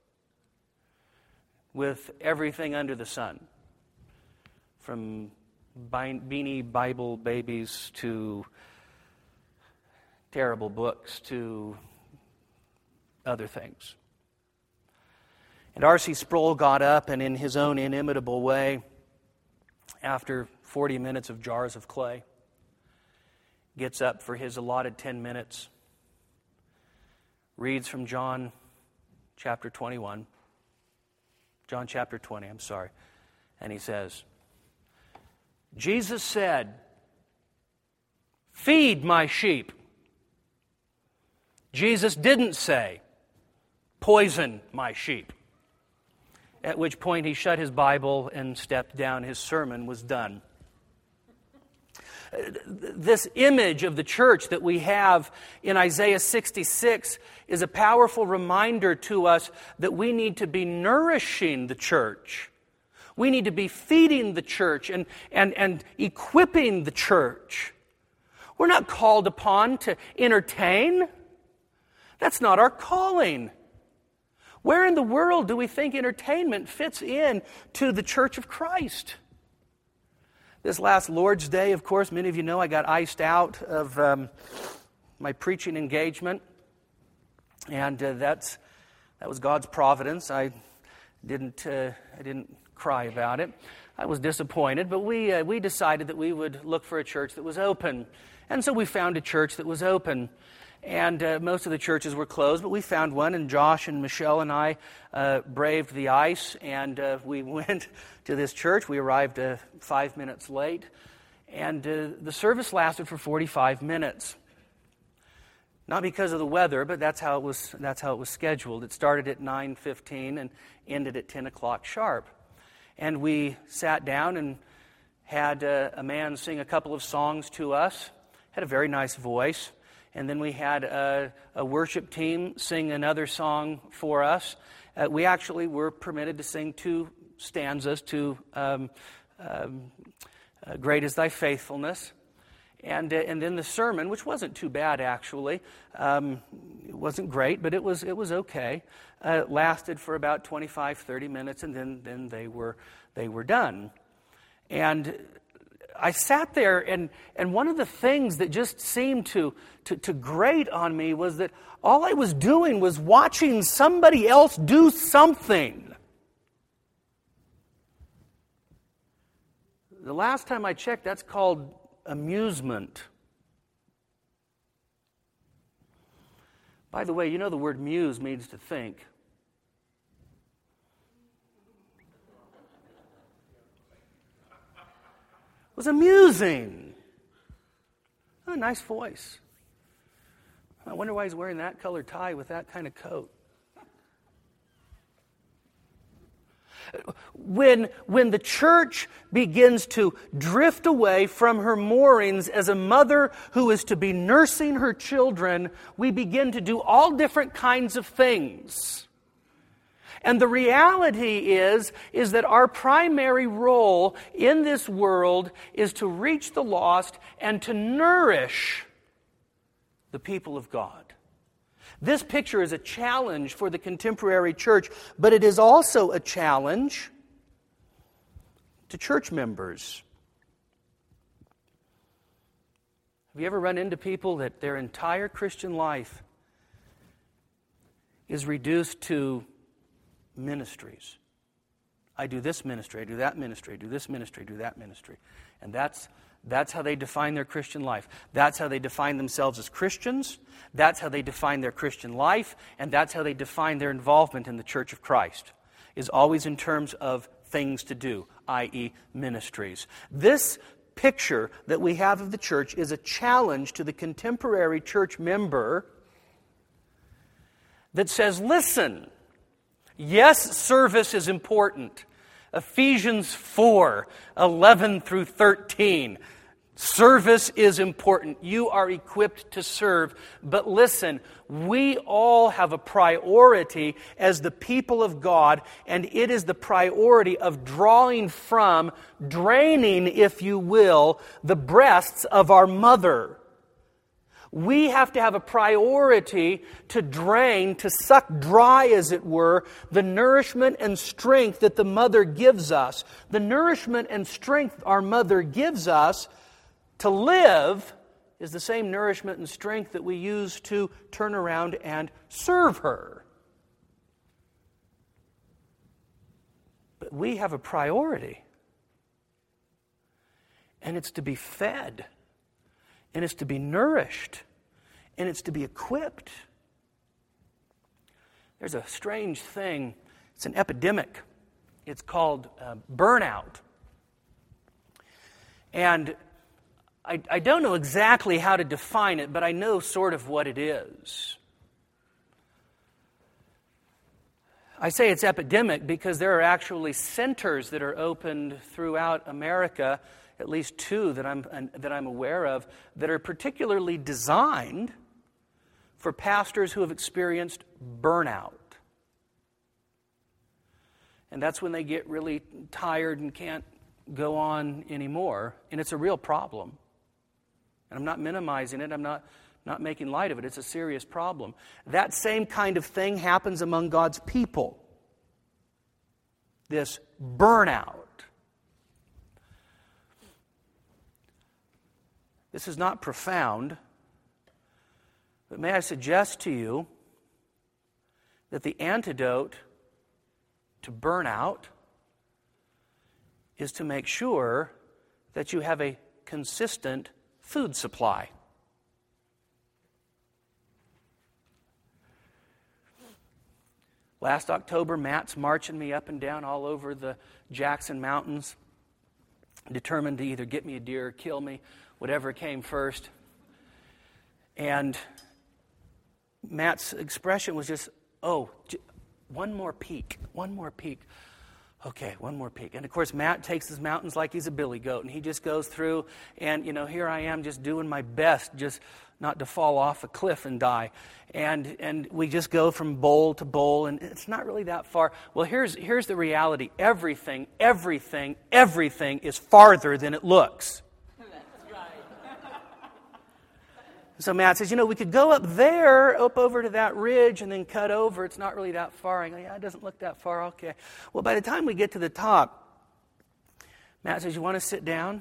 with everything under the sun, from Beanie Bible babies to terrible books to other things. And R C Sproul got up and in his own inimitable way, after forty minutes of jars of clay, gets up for his allotted ten minutes, reads from John chapter twenty-one, John chapter twenty, I'm sorry, and he says, Jesus said, "Feed my sheep." Jesus didn't say, "Poison my sheep." At which point he shut his Bible and stepped down. His sermon was done. This image of the church that we have in Isaiah sixty-six is a powerful reminder to us that we need to be nourishing the church. We need to be feeding the church and, and, and equipping the church. We're not called upon to entertain. That's not our calling. Where in the world do we think entertainment fits in to the Church of Christ? This last Lord's Day, of course, many of you know I got iced out of um, my preaching engagement. And uh, that's that was God's providence. I didn't uh, I didn't cry about it. I was disappointed, but we uh, we decided that we would look for a church that was open. And so we found a church that was open. And uh, most of the churches were closed, but we found one, and Josh and Michelle and I uh, braved the ice, and uh, we went to this church. We arrived uh, five minutes late, and uh, the service lasted for forty-five minutes. Not because of the weather, but that's how it was. That's how it was scheduled. It started at nine fifteen and ended at ten o'clock sharp. And we sat down and had uh, a man sing a couple of songs to us. Had a very nice voice. And then we had a, a worship team sing another song for us. Uh, we actually were permitted to sing two stanzas to um, um, uh, Great is Thy Faithfulness. And uh, and then the sermon, which wasn't too bad actually, um, it wasn't great, but it was it was okay. Uh, lasted for about twenty-five, thirty minutes, and then then they were they were done. And I sat there, and, and one of the things that just seemed to, to, to grate on me was that all I was doing was watching somebody else do something. The last time I checked, that's called amusement. By the way, you know the word muse means to think. It was amusing. Oh, nice voice. I wonder why he's wearing that colored tie with that kind of coat. When, when the church begins to drift away from her moorings as a mother who is to be nursing her children, we begin to do all different kinds of things. And the reality is, is that our primary role in this world is to reach the lost and to nourish the people of God. This picture is a challenge for the contemporary church, but it is also a challenge to church members. Have you ever run into people that their entire Christian life is reduced to ministries? I do this ministry, I do that ministry, I do this ministry, I do that ministry. And that's that's how they define their Christian life. That's how they define themselves as Christians. That's how they define their Christian life. And that's how they define their involvement in the Church of Christ, is always in terms of things to do, that is ministries. This picture that we have of the church is a challenge to the contemporary church member that says, listen, yes, service is important. Ephesians four, eleven through thirteen. Service is important. You are equipped to serve. But listen, we all have a priority as the people of God, and it is the priority of drawing from, draining, if you will, the breasts of our mother. We have to have a priority to drain, to suck dry, as it were, the nourishment and strength that the mother gives us. The nourishment and strength our mother gives us to live is the same nourishment and strength that we use to turn around and serve her. But we have a priority. And it's to be fed. And it's to be nourished. And it's to be equipped. There's a strange thing. It's an epidemic. It's called uh, burnout. And I, I don't know exactly how to define it, but I know sort of what it is. I say it's epidemic because there are actually centers that are opened throughout America, at least two that I'm that I'm aware of, that are particularly designed for pastors who have experienced burnout. And that's when they get really tired and can't go on anymore, and it's a real problem. And I'm not minimizing it, I'm not, not making light of it, it's a serious problem. That same kind of thing happens among God's people. This burnout. This is not profound, but may I suggest to you that the antidote to burnout is to make sure that you have a consistent food supply. Last October, Matt's marching me up and down all over the Jackson Mountains, determined to either get me a deer or kill me, whatever came first. And Matt's expression was just, oh, j- one more peak, one more peak. Okay, one more peak. And of course, Matt takes his mountains like he's a billy goat, and he just goes through, and, you know, here I am just doing my best, just not to fall off a cliff and die. And and we just go from bowl to bowl, and it's not really that far. Well, here's here's the reality. Everything, everything, everything is farther than it looks. So Matt says, you know, we could go up there, up over to that ridge, and then cut over. It's not really that far. I go, yeah, it doesn't look that far. Okay. Well, by the time we get to the top, Matt says, you want to sit down?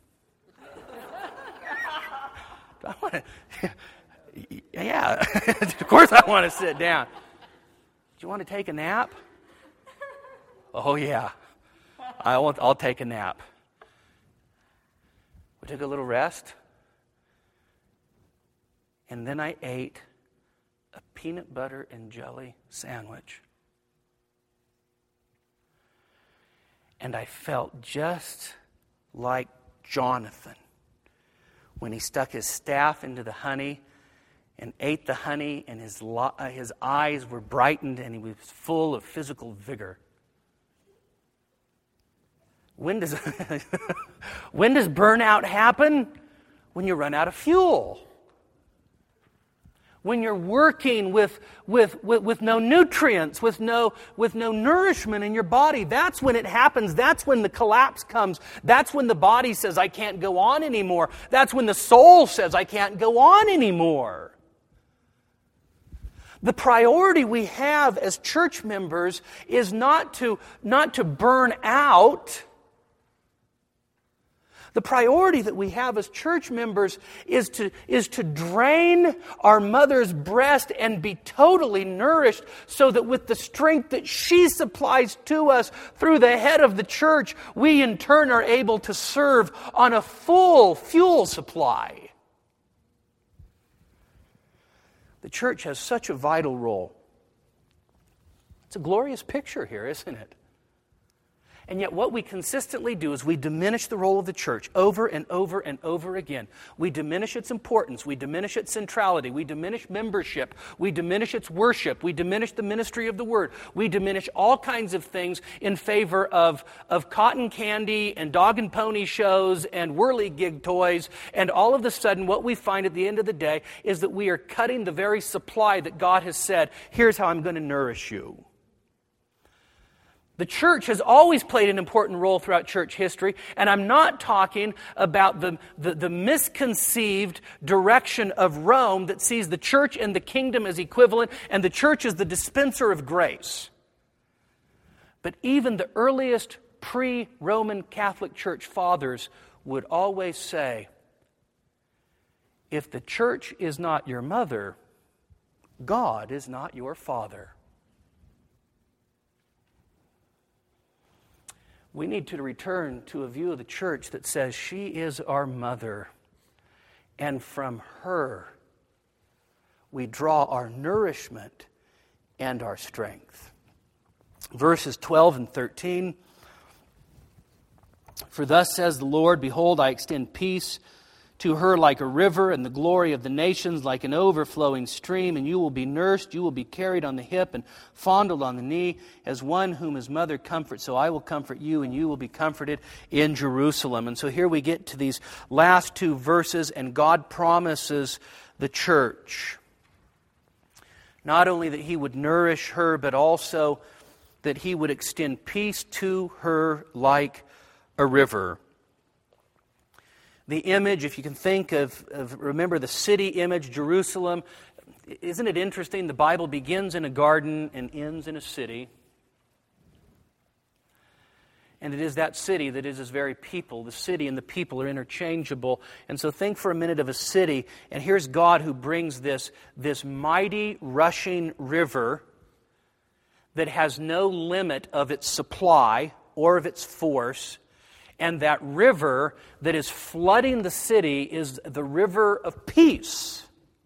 I want to, yeah, of course I want to sit down. Do you want to take a nap? Oh, yeah. I want, I'll take a nap. We took a little rest. And then I ate a peanut butter and jelly sandwich. And I felt just like Jonathan when he stuck his staff into the honey and ate the honey, and his, lo- uh, his eyes were brightened and he was full of physical vigor. When does, when does burnout happen? When you run out of fuel. When you're working with, with, with, with no nutrients, with no, with no nourishment in your body, that's when it happens. That's when the collapse comes. That's when the body says, I can't go on anymore. That's when the soul says, I can't go on anymore. The priority we have as church members is not to, not to burn out. The priority that we have as church members is to, is to drain our mother's breast and be totally nourished so that with the strength that she supplies to us through the head of the church, we in turn are able to serve on a full fuel supply. The church has such a vital role. It's a glorious picture here, isn't it? And yet what we consistently do is we diminish the role of the church over and over and over again. We diminish its importance. We diminish its centrality. We diminish membership. We diminish its worship. We diminish the ministry of the word. We diminish all kinds of things in favor of, of cotton candy and dog and pony shows and whirligig toys. And all of a sudden what we find at the end of the day is that we are cutting the very supply that God has said, here's how I'm going to nourish you. The church has always played an important role throughout church history, and I'm not talking about the, the, the misconceived direction of Rome that sees the church and the kingdom as equivalent, and the church as the dispenser of grace. But even the earliest pre-Roman Catholic Church fathers would always say, if the church is not your mother, God is not your father. We need to return to a view of the church that says she is our mother, and from her we draw our nourishment and our strength. Verses twelve and thirteen, for thus says the Lord, behold, I extend peace to her like a river, and the glory of the nations like an overflowing stream. And you will be nursed, you will be carried on the hip and fondled on the knee, as one whom his mother comforts. So I will comfort you, and you will be comforted in Jerusalem. And so here we get to these last two verses, and God promises the church not only that He would nourish her, but also that He would extend peace to her like a river. The image, if you can think of, of, remember the city image, Jerusalem. Isn't it interesting? The Bible begins in a garden and ends in a city. And it is that city that is His very people. The city and the people are interchangeable. And so think for a minute of a city, and here's God who brings this, this mighty rushing river that has no limit of its supply or of its force. And that river that is flooding the city is the river of peace.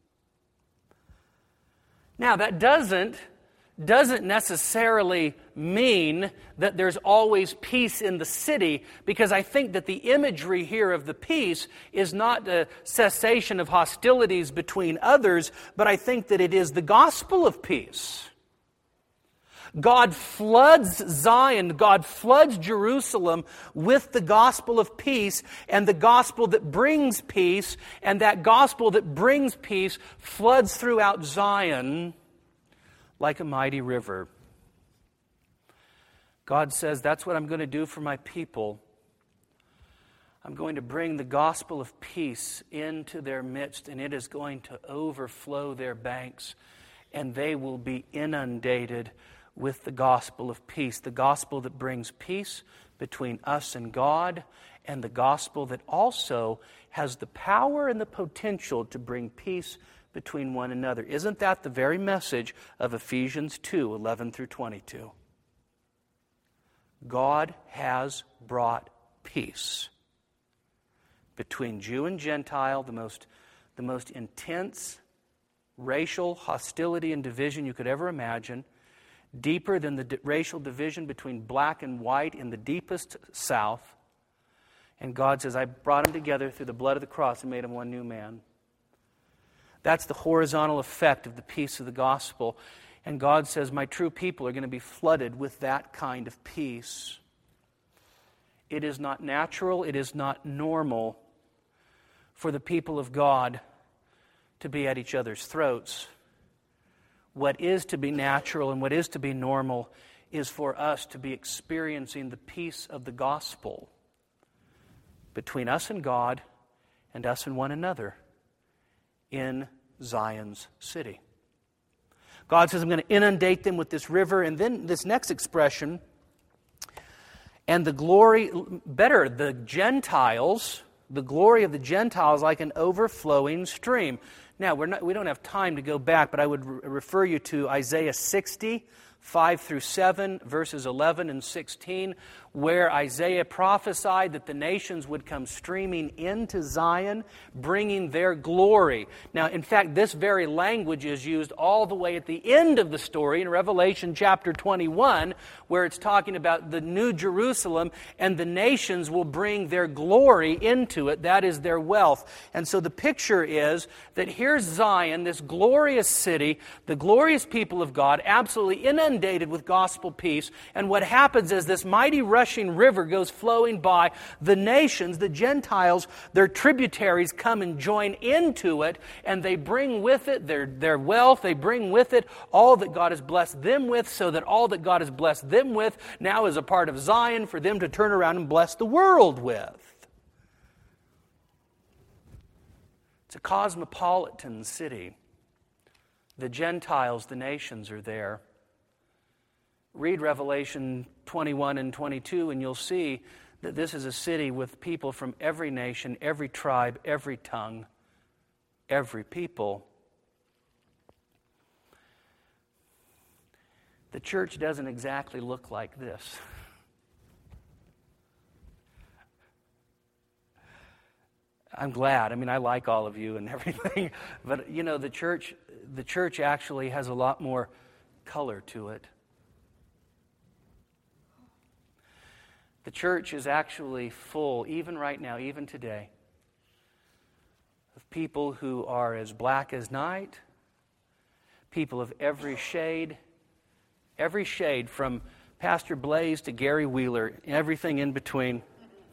Now, that doesn't, doesn't necessarily mean that there's always peace in the city, because I think that the imagery here of the peace is not the cessation of hostilities between others, but I think that it is the gospel of peace. God floods Zion, God floods Jerusalem with the gospel of peace, and the gospel that brings peace, and that gospel that brings peace floods throughout Zion like a mighty river. God says, that's what I'm going to do for my people. I'm going to bring the gospel of peace into their midst, and it is going to overflow their banks, and they will be inundated with the gospel of peace, the gospel that brings peace between us and God, and the gospel that also has the power and the potential to bring peace between one another. Isn't that the very message of Ephesians two, eleven through twenty-two? God has brought peace between Jew and Gentile, the most, the most intense racial hostility and division you could ever imagine, deeper than the di- racial division between black and white in the deepest South. And God says, I brought them together through the blood of the cross and made them one new man. That's the horizontal effect of the peace of the gospel. And God says, my true people are going to be flooded with that kind of peace. It is not natural, it is not normal for the people of God to be at each other's throats. What is to be natural and what is to be normal is for us to be experiencing the peace of the gospel between us and God and us and one another in Zion's city. God says, I'm going to inundate them with this river. And then this next expression, and the glory, better, the Gentiles, the glory of the Gentiles like an overflowing stream. Now, we're not, we don't have time to go back, but I would re- refer you to Isaiah sixty, five through seven, verses eleven and sixteen, where Isaiah prophesied that the nations would come streaming into Zion, bringing their glory. Now, in fact, this very language is used all the way at the end of the story in Revelation chapter twenty-one, where it's talking about the new Jerusalem, and the nations will bring their glory into it. That is their wealth. And so the picture is that here's Zion, this glorious city, the glorious people of God, absolutely inundated with gospel peace, and what happens is this mighty rush rushing river goes flowing by, the nations, the Gentiles, their tributaries come and join into it, and they bring with it their, their wealth, they bring with it all that God has blessed them with, so that all that God has blessed them with now is a part of Zion for them to turn around and bless the world with. It's a cosmopolitan city. The Gentiles, the nations are there. Read Revelation twenty-one and twenty-two and you'll see that this is a city with people from every nation, every tribe, every tongue, every people. The church doesn't exactly look like this. I'm glad. I mean, I like all of you and everything, but you know, the church, the church actually has a lot more color to it. The church is actually full, even right now, even today, of people who are as black as night, people of every shade, every shade from Pastor Blaze to Gary Wheeler, everything in between.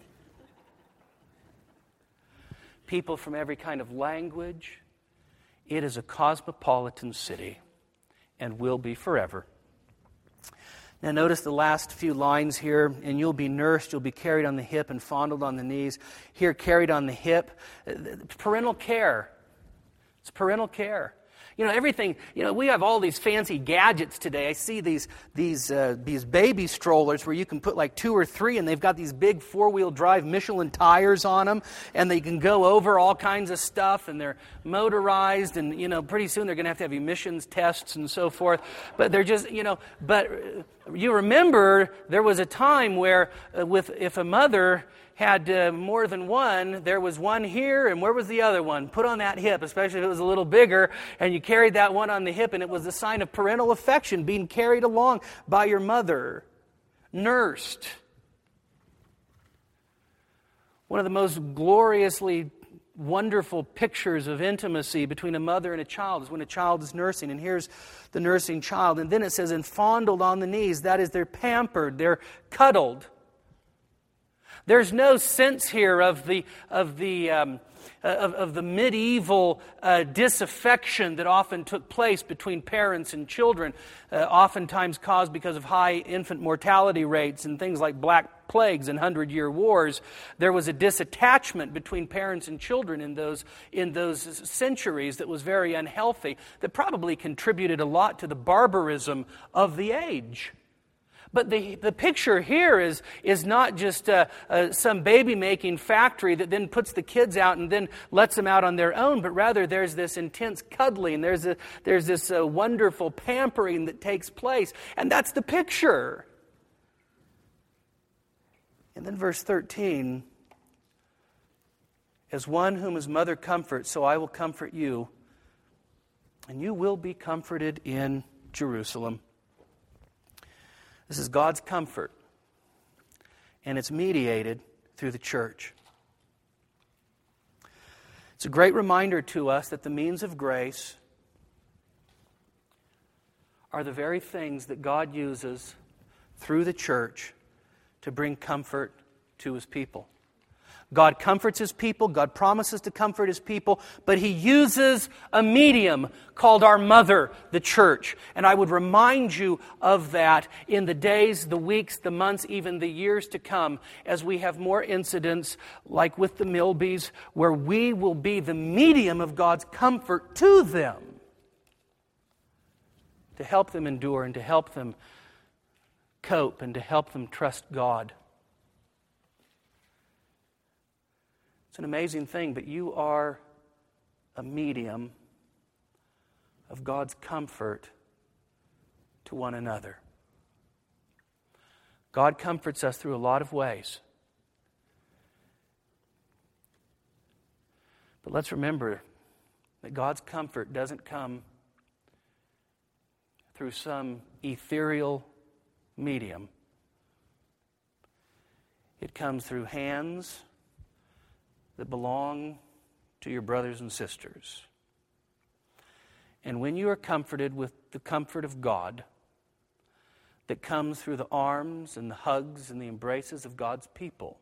People from every kind of language. It is a cosmopolitan city and will be forever. Now notice the last few lines here, and you'll be nursed, you'll be carried on the hip and fondled on the knees. Here, carried on the hip. Parental care. It's parental care. You know, everything, you know, we have all these fancy gadgets today. I see these these uh, these baby strollers where you can put like two or three, and they've got these big four-wheel drive Michelin tires on them, and they can go over all kinds of stuff, and they're motorized, and, you know, pretty soon they're going to have to have emissions tests and so forth. But they're just, you know, but you remember there was a time where uh, with if a mother had uh, more than one, there was one here, and where was the other one? Put on that hip, especially if it was a little bigger, and you carried that one on the hip, and it was a sign of parental affection, being carried along by your mother, nursed. One of the most gloriously wonderful pictures of intimacy between a mother and a child is when a child is nursing, and here's the nursing child, and then it says, and fondled on the knees. That is, they're pampered, they're cuddled. There's no sense here of the of the um, of, of the medieval uh, disaffection that often took place between parents and children, uh, oftentimes caused because of high infant mortality rates and things like black plagues and hundred-year wars. There was a disattachment between parents and children in those in those centuries that was very unhealthy, that probably contributed a lot to the barbarism of the age. But the, the picture here is, is not just uh, uh, some baby-making factory that then puts the kids out and then lets them out on their own, but rather there's this intense cuddling, there's, a, there's this uh, wonderful pampering that takes place, and that's the picture. And then verse thirteen, as one whom his mother comforts, so I will comfort you, and you will be comforted in Jerusalem. This is God's comfort, and it's mediated through the church. It's a great reminder to us that the means of grace are the very things that God uses through the church to bring comfort to His people. God comforts His people, God promises to comfort His people, but He uses a medium called our mother, the church. And I would remind you of that in the days, the weeks, the months, even the years to come, as we have more incidents like with the Milbys, where we will be the medium of God's comfort to them, to help them endure and to help them cope and to help them trust God. It's an amazing thing, but you are a medium of God's comfort to one another. God comforts us through a lot of ways. But let's remember that God's comfort doesn't come through some ethereal medium. It comes through hands that belong to your brothers and sisters. And when you are comforted with the comfort of God, that comes through the arms and the hugs and the embraces of God's people.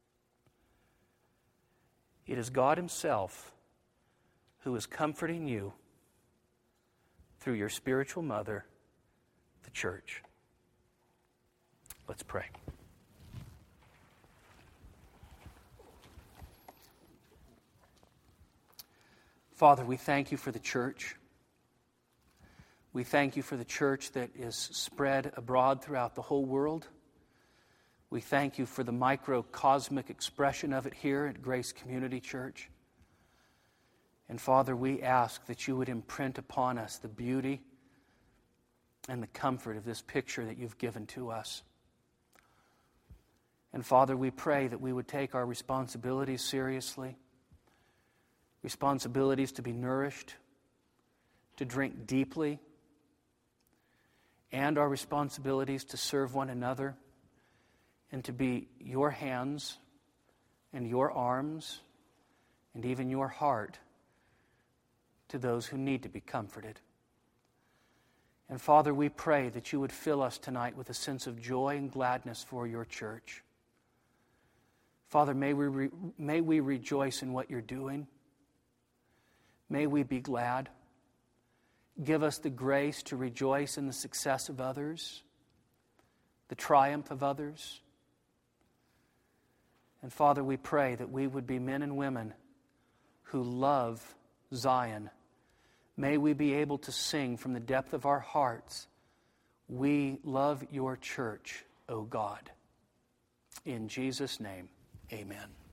It is God Himself who is comforting you through your spiritual mother, the church. Let's pray. Father, we thank you for the church. We thank you for the church that is spread abroad throughout the whole world. We thank you for the microcosmic expression of it here at Grace Community Church. And Father, we ask that you would imprint upon us the beauty and the comfort of this picture that you've given to us. And Father, we pray that we would take our responsibilities seriously, responsibilities to be nourished, to drink deeply, and our responsibilities to serve one another and to be your hands and your arms and even your heart to those who need to be comforted. And Father, we pray that you would fill us tonight with a sense of joy and gladness for your church. Father, may we, re- may we rejoice in what you're doing. May we be glad. Give us the grace to rejoice in the success of others, the triumph of others. And Father, we pray that we would be men and women who love Zion. May we be able to sing from the depth of our hearts, "We love your church, O God." In Jesus' name, amen.